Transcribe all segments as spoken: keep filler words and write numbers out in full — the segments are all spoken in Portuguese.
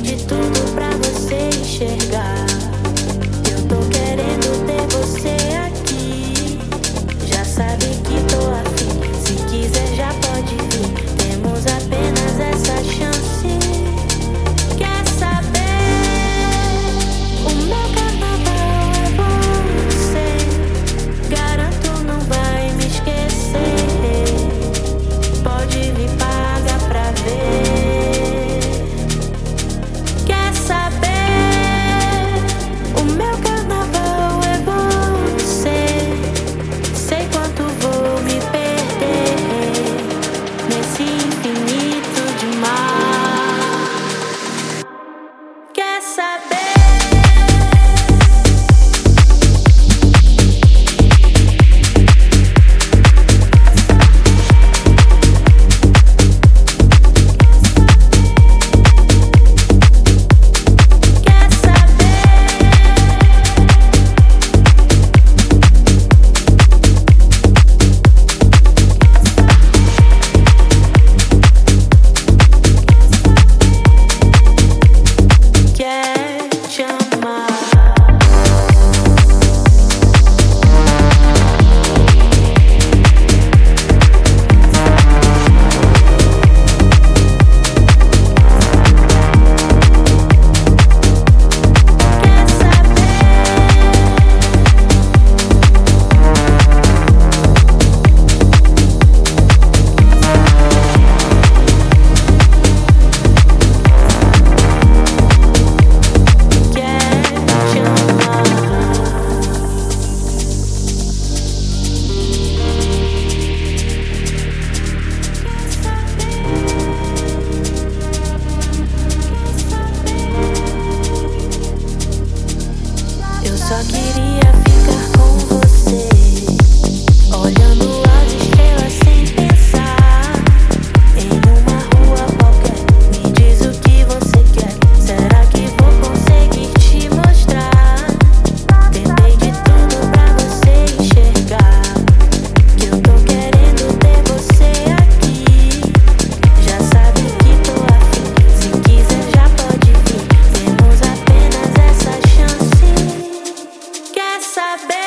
de tudo pra você enxergar. Eu tô querendo ter você aqui. Já sabe que tô afim. Se quiser já pode vir. Temos apenas essa chance. Quer saber? O meu carnaval é você. Garanto não vai me esquecer. Pode vir pagar pra ver. Quer saber? O meu carnaval é você. Sei quanto vou me perder nesse infinito de mar. Quer saber? Quer te amar. Quer saber? Quer te amar. Eu só queria ficar com você, olhando as estrelas sem pensar. Em uma rua qualquer, me diz o que você quer. Será que vou conseguir te mostrar? Tentei de tudo pra você enxergar. Que eu tô querendo ter você aqui. Já sabe que tô afim. Se quiser já pode vir. Temos apenas essa chance. Quer saber?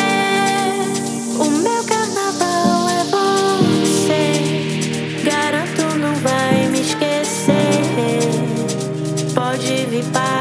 O meu carnaval é você. Garanto não vai me esquecer. Pode vir para